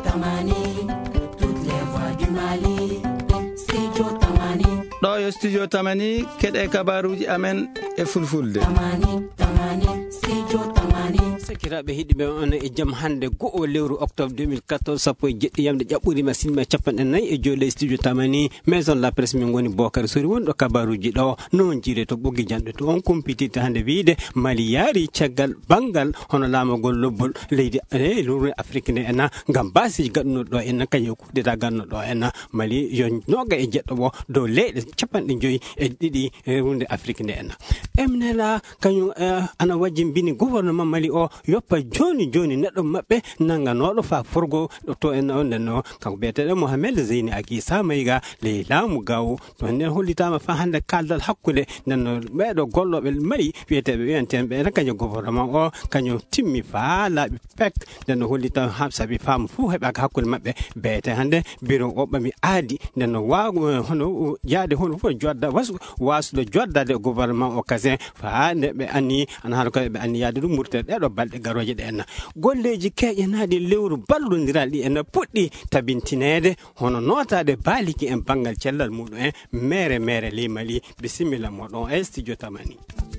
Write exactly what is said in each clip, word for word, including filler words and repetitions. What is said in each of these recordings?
Tamani, toutes les voix du Mali. Studio Tamani. Ɗo yo studio Tamani keɗe kabaruji amen e fulfulde. Tamani, Tamani, Studio Tamani. Sakiraɓe heeɗiɓe on e jaam hande go'o lewru octobre deux mille quatorze sappo e jeɗɗi yamde ƴaɓɓuri masinma capanɗe nayyi e joole studio Tamani maison la presse min goni Bocar Sori wonɗo kabaruji ɗo non jiire to ɓoggi janɗo to on kumpitirta hande wiide Mali yaari caggal banggal hono laamagol lobbol leydi e lewru Afrique nde enna ngam basiji gaɗunoɗo ɗo enna kañum kuɗeta gannoɗo ɗo enna Mali yo noga e jeɗɗo ɓo dow leyɗe capanɗe joyyi e ɗiɗi rewde Afrique nde enna emnela kañum ana wajjimbini gouvernement Mali o yoppa joni joni neɗɗo mabɓe nanganoɗo fa forgo to en on nden kanko biyeteɗo Mohamed Zeyni Aki Samayga le laamu gawo to nden hollitama fa hande kaldal hakkude nden ɓeɗo golloɓe Mali wiyeteɓe wiyanten ɓe kañum gouvernement o kañum timmi fa laaɓi pek nden hollitama ha saabi faamu fuu heɓaka hakkude mabɓe beyete hande bureau o ɓami aadi nden waago hono yaade hono fof jodda wasu wasude joddade gouvernement o kasin fa nde ɓe anni ana haala ko ɓe anni yaade ɗum murtere ɗeɗo balɗe garoje ɗe enna golleji keƴanaɗi lewru ballodiral ɗi enna puɗɗi tabintinede hono notade baaliki en banggal cellal muɗum en mere mere ley Mali bisimilla moɗon e studio Tamani.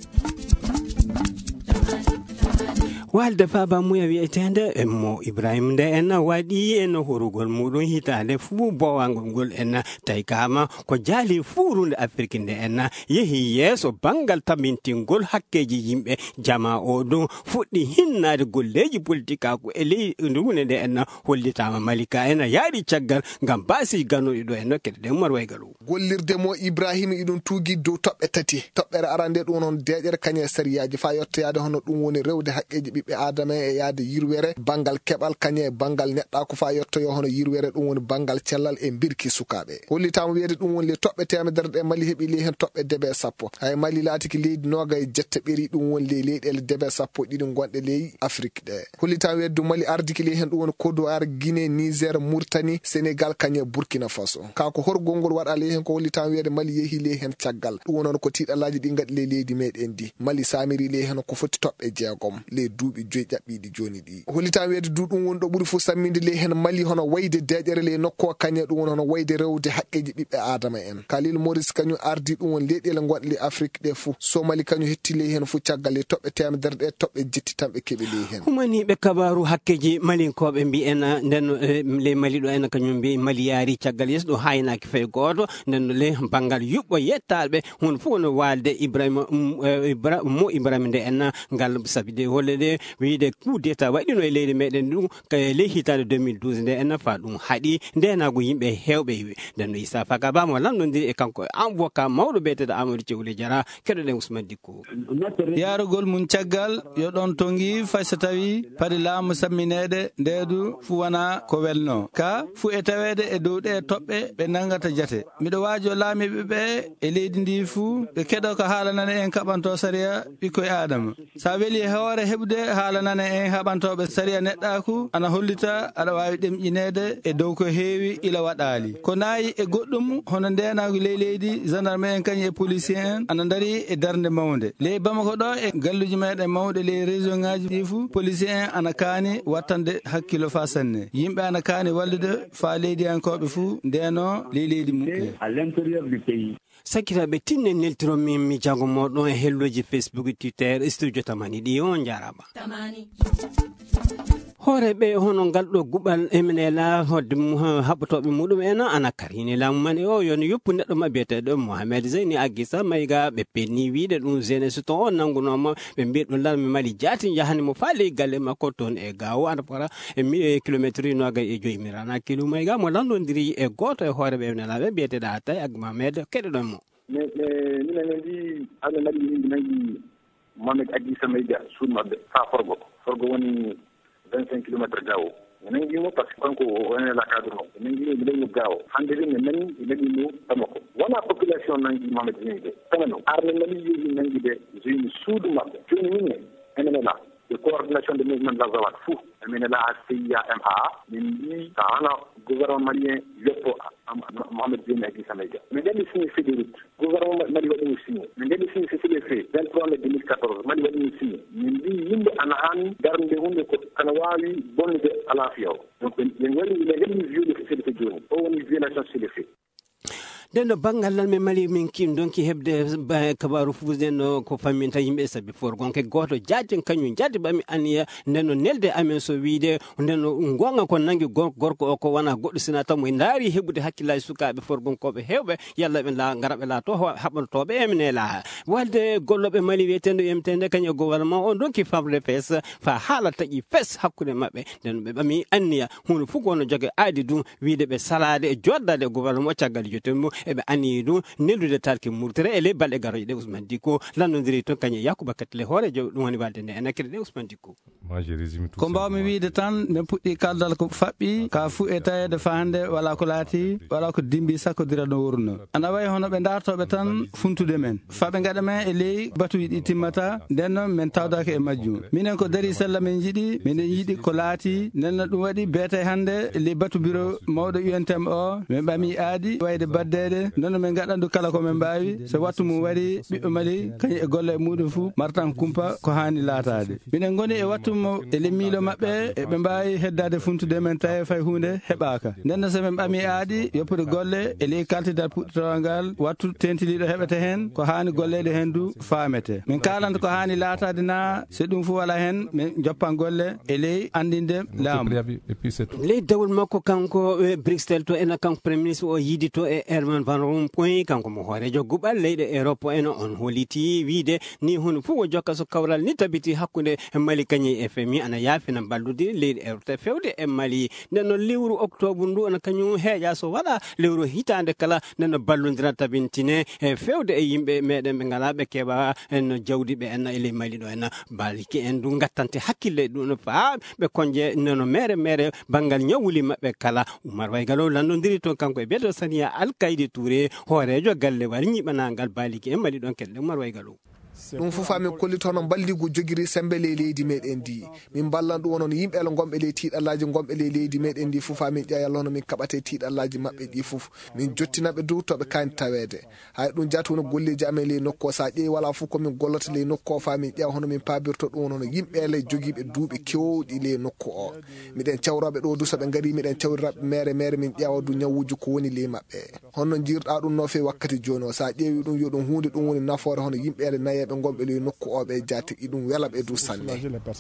walde faba muya wiyetende e mo Ibrahim nde enna waɗi en horugol muɗum hitande fuu bowangol ngol enna tawi kama ko jaali fuurunde Afrique nde enna yehi yeeso bangal tabintingol hakkeji yimɓe jama o ɗum fuɗɗi hinnade golleji politique ako e ley ndunde nde enna hollitama Malika enna yaari caggal ngam baasi gannuɗi ɗo enna kede ɗen mar waygalu gollirde mo Ibrahima iɗum tuugi dow toɓɓe tati toɓɓere arande ɗum on deƴere kañe sariyaji fa yettoyade hono ɗum woni rewde haqqeji ɓiɓɓe adama e yaade yirwere bangal keɓal kañe e bangal neɗɗako fa yettoyo hono yirwere ɗum woni bangal cellal e birki sukaɓe hollitama wiyede ɗum woni le toɓɓe temedere ɗe Mali heeɓi ley hen toɓɓe debe sappo hay Mali laatiki leydi noga e jette ɓeeri ɗum woni ley leyɗele debe sappo ɗiɗi gonɗe ley Afrique ɗe hollitama wiyede du Mali ardiki ley hen ɗum woni Côte d'Ivoire Guinée Niger Mauritanie Sénégal kañe Burkina Faso kako horgol ngol waɗa ley hen ko hollitama wiyede Mali yeehi ley hen caggal ɗum wonon ko tiɗalaji ɗi gaɗi ley leydi meɗen di Mali samiri ley hen ko foti toɓɓe jeegom ley duuɓi joyi ƴaɓɓiɗi joni ɗi hollitama wiyede du ɗum woni ɗo ɓuuri fof samminde ley hen Mali hono wayde deƴere ley nokku o kañe ɗum woni hono wayde rewde haqqeji ɓiɓɓe adama en Khalil Maurice kañum ardi ɗum woni leyɗele gonɗe ley Afrique ɗe fou so Mali kañum hetti ley hen fou caggal ley toɓɓe temedere ɗe toɓɓe jetti tan ɓe keeɓi ley hen humaniɓe kabaru hakkeji malinkoɓe mbi en nden ley Mali ɗo en kañum mbi Mali yaari caggal yeeso ɗo haynaki fay goto nden ley banggal yuɓɓo yettaɓe hun fof no walde Ibrahima mo Ibrahima nde en ngal sabide holle de wiide coup d'état waɗino e leydi meɗen ɗum ley hitande deux mille douze nde en fa ɗum haaɗi ndenago yimɓe hewɓe nden Issa Faka Ba mo lamdodiri e kanko avocat mawɗo beeteɗo Amadou Thiewly Diarra keɗoɗen Ousmane Dicko yarugol mum caggal yo ɗon tongi fay so tawi paɗi laamu samminede ndedu fu wona ko welno ka fu e tawede e dow ɗe toɓɓe ɓe nangata jate miɗo waajo laamiɓe ɓe e leydi ndi fuu ɓe keɗo ko haalanane en kaɓanto sariya ɓikkoye adama sa weeli hoore heɓde haalanane en haɓantoɓe sariya neɗɗaku ana hollita aɗa wawi ɗemƴinede e dow ko heewi ila waɗali ko naayi e goɗɗum hono ndenago ley leydi gendarme en kañum e policier en ana daari e darde mawde ley Bamako ɗo e galluji meɗen mawɗe ley région ngaji ɗi fuu policier en ana kaani wattande hakkilo fa sanne yimɓe ana kaani wallude fa leydiyankoɓe fuu ndeno ley leydi muɓɓe à l'intérieur du pays. sakiraɓe tinne neltiro min mi jango moɗon e helloji Facebook Twitter studio Tamani ɗi on jarama horeɓe hono ngalɗo guɓal emenela hodde haɓɓotoɓe muɗum en ana karine laamu man e o yon yoppu neɗɗo ma biyeteɗo Mohamed Zeyni Aki Samayga ɓe penni wiide ɗum jeunesse to on nangunoma ɓe mbi ɗum larmi Mali jaati jahani mo faali galle makko toon e gawo ana fora e kilométre noga e joyi mirana kilo mayga mo landodiri e goto e horeɓe emenelaɓe biyeteɗo Atay ak Mohamed keɗoɗon mo mais minen en mbi hande Mali yimɓe nangui Mohamed Aki Samayga suudmaɓe fa forgo forgo woni vingt-cinq kilomètres gawo mi nanguimo par ce que kanko wonela cadre o mi nanguimo mi dañi gawo hande ri mi nani mi dañimo Bamako wona population nangi Mohamed Zeyni de kamano arne Mali yeehi nanguide Zeyni suudu maɓɓe joni mine enenela e ko coordination de mouvement de la zawat fou amene la C I A M A min bi ana gouvernement malien yoppo Mohamed Dine Idrissa Maïga mais demi signé c'est des routes gouvernement Mali wadi signé mais demi signé c'est les faits vingt-trois mai deux mille quatorze Mali wadi signé min bi yimbe ana han darnde hunde ko kana wawi bonde ala fiyaw donc yen woni le demi violé c'est les faits joni o woni violation c'est les faits den no bangal lan me Mali min kim donki hebde kabaru fusden no ko faminta yimbe sabi for gonke goto jaaten kanyu jaati bami aniya den no nelde amen so wiide den no gonga ko nangi gorko o ko wana goddo sinata mo ndaari hebude hakkilay sukaabe for gonkobe hewbe yalla be la ngarabe la to habaltobe emne la walde gollobe Mali wetendo emtende kanyo gouvernement on donki fabre pes fa hala taji fes hakkude mabbe den be bami aniya hunu fugo no joge aadi dum wiide be salade e joddade gouvernement tagal jotemmo ebe anidu nelude talke murtere ele balde garoje de Ousmane Dicko landondiri to kanye Yakuba Katle hore jo dum woni walde ne enakire de Ousmane Dicko ko mbawmi wiide tan mi puɗɗi kaldal ko fabbi ka fu e tawede fa hande wala ko laati wala ko dimbi sakkodira no wurno ana way hono ɓe dartoɓe tan funtude men faɓe gaɗa men e ley batuji ɗi timmata nden noon min tawdaka e majjum minen ko dari sella min jiiɗi minen yiiɗi ko laati nden no ɗum waɗi beete hande e ley batu bureau mawɗo U N T M o min ɓami aadi wayde baddede non min gaɗandu kala ko min mbawi so wattu mum wari ɓiɓɓe Mali kañum e golle muɗum fuu martan kumpa ko hani laatade minen goni e wattumo e lemmilo mabɓe e ɓe mbawi heddade funtude men tawi fay hunde heɓaka nden so min ɓami aadi yoppude golle e ley kaltidal puɗɗotowal ngal wattu tentiliɗo heɓete hen ko hani gollede hen du famete min kalanta ko hani laatade na so ɗum fu wala hen min joppan golle e ley andinde laamu ley dawol makko kanko Bruxelles to ena kanko premier ministre o yiidi to e Herman Van Rompuy kanko mo hoorejo gubal leyɗe Europe en on holiti wiide ni hono fu o jokka so kawral ni tabiti hakkunde Mali kañi e F M I ana yaafina ballude leyɗe Europe fewde e Mali nden no lewru octobre ndu ana kañum heeƴa so waɗa lewru hitande kala nden no ballodira tabintine e fewde e yimɓe meɗen ɓe ngala ɓe keɓa en jawdi ɓe en e ley Mali ɗo en baliki en du gattante hakkille ɗum faa ɓe konje neno mere mere bangal ñawuli maɓɓe kala Oumar Waygalo landodiri to kanko e beeto Sania Alkaydi Touré hoorejo galle wari ñiɓanagal baliki en Mali ɗon kelle Oumar Waygalo ɗum fof min kollitono balligu jogiri sembe ley leydi meɗen ndi min ballan ɗum wonon yimɓe lo gomɓe ley tiiɗallaji gomɓe ley leydi meɗen ndi fof min ƴeeyal hono min kaɓate tiiɗallaji maɓɓe ɗi fof min jottinaɓe dow toɓe kani tawede hay ɗum jaati wono golleji amen ley nokku o sa ƴeewi wala fof komin gollata ley nokku o fa min ƴeewa hono min pabirto ɗum won hono yimɓe ley jogiiɓe duuɓi kewɗi ley nokku o miɗen cawroɓe ɗo du soɓe gaari miɗen cawriraɓe mere mere min ƴeewa du ñawuji ko woni ley maɓɓe honno jirɗa ɗum no fewi wakkati joni o sa ƴeewi ɗum yo ɗum hunde ɗum woni nafoore hono yimɓeɓe nayeɓe gomɓe ley nokku o ɓe jaati ɗum wela ɓe du sanne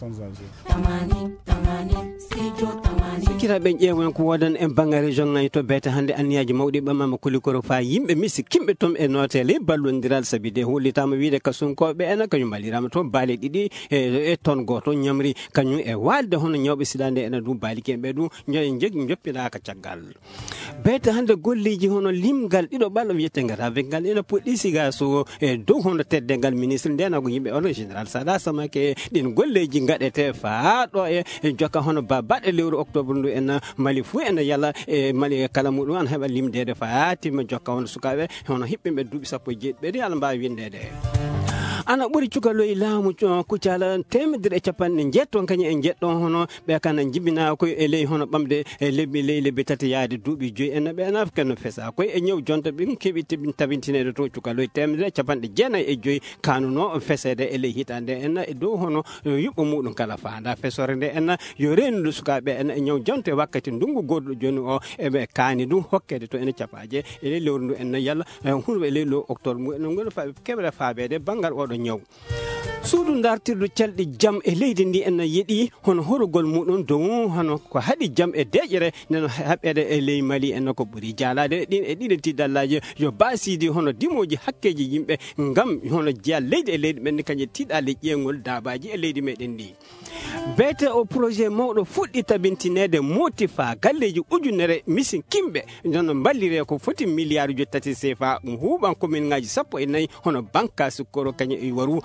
sikiraɓe ƴeewen ko wodan en bangga région ngayi to beete hande anniyaji mawɗi ɓamama kolikoro fa yimɓe misi kimɓe toon e notele ballodiral sabi de hollitama wiide kasunkoɓe ena kañum ballirama toon baali ɗiɗi e ton goto ñamri kañum e walde hono ñawɓe silande ena du baaliki en ɓe du jogui joppinaka caggal beete hande golleji hono limgal ɗiɗo ɓalɗo wiyete ngata ngal ena poɗɗi siga so e dow hono tedde ngal ministre ndenago yimɓe ono général Sada Samake ɗin golleji gaɗete fa ɗo e jokka hono ba baɗe lewru octobre ndu en Mali fuu ena yalla e Mali kala muɗum an heɓa limdede fa timma jokka hono sukaɓe hono hiɓɓeɓe duuɓi sappo e jeeɗiɓe ala mbawi windede ana ɓuri cukaloye laamu kucala temedere e capanɗe jetton kañum en jetɗon hono ɓe kana jibina koye e ley hono ɓamde e lebbi ley lebbi tati yaade duuɓi joyi en ɓe anaf keno fesa koye e ñew jonta ɓe keeɓi tabintinede to cukaloye temedere e capanɗe jeenayyi e joyi kanuno fesede e ley hitande en e dow hono yuɓɓo muɗum kala fanda fesore nde en yo rennude sukaɓe en e ñew jonta e wakkati ndungu goɗɗo joni o eɓe kaani ɗum hokkede to ene capaje e ley lewru ndu en yalla hunde e ley lo octobre mu en gono fa keɓre faabede banggal oɗo ñaw suudu dartirdu calɗi jam e leydi ndi en yiɗi hono horugol muɗum dow hono ko haɗi jam e deƴƴere nen haɓede e ley Mali en ko ɓuuri jalade ɗin e ɗiɗi tidallaji yo basidi hono dimoji hakkeji yimɓe ngam hono jeeya leydi e leydi ɓenne kañum tiɗali ƴeengol dabaji e leydi meɗen ndi beete o projet mawɗo fuɗɗi tabintinede moti fa galleji ujunere misin kimɓe nono ballire ko foti milliard jo tati C F A ɗum huuɓan commune ngaji sappo e nayyi hono banka sukkoro kañum e waru hakke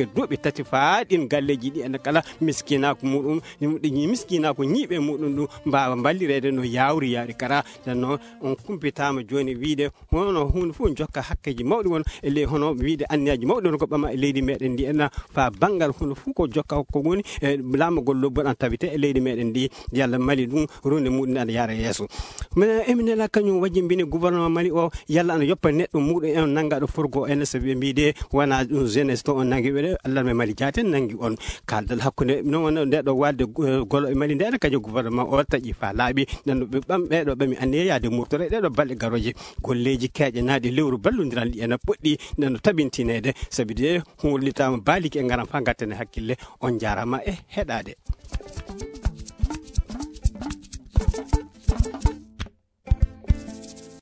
duuɓi tati faaɗin galleji ɗi ene kala miskinako muɗum ɗi miskinako ñiiɓe muɗum ɗum mbawa ballirede no yawri yaari kara janno on kumpitama joni wiide hono hunde fof jokka hakkeji mawɗi won e ley hono wiide anniyaji mawɗi won ko ɓama e leydi meɗen ndi enna fa banggal hunde fof ko jokka ko woni e laamagol lobboɗan tawite e leydi meɗen ndi yalla mali ɗum ronde muɗum ana yaara yeeso mais eminela kañum wajimbini gouvernement mali o yalla ana yoppa neɗɗo muɗum en nanggaɗo forgo ene so ɓe mbide wona ɗum jeunesse to on nangi ɓeɗe allah me mali jaten nangi on kaldal hakkude non ndeɗo wadde golo e mali ndeɗa kañum gouvernement o taƴi fa laaɓi nanno ɓe ɓam ɓeɗo ɓami anniye yaade moftore ɗeɗo balɗe garoje golleji keeƴe naade lewru ballodiral ɗi ene poɗɗi nano tabintinede sabi de hullitama baaliki e garan fa gattane hakkille on jarama e heɗade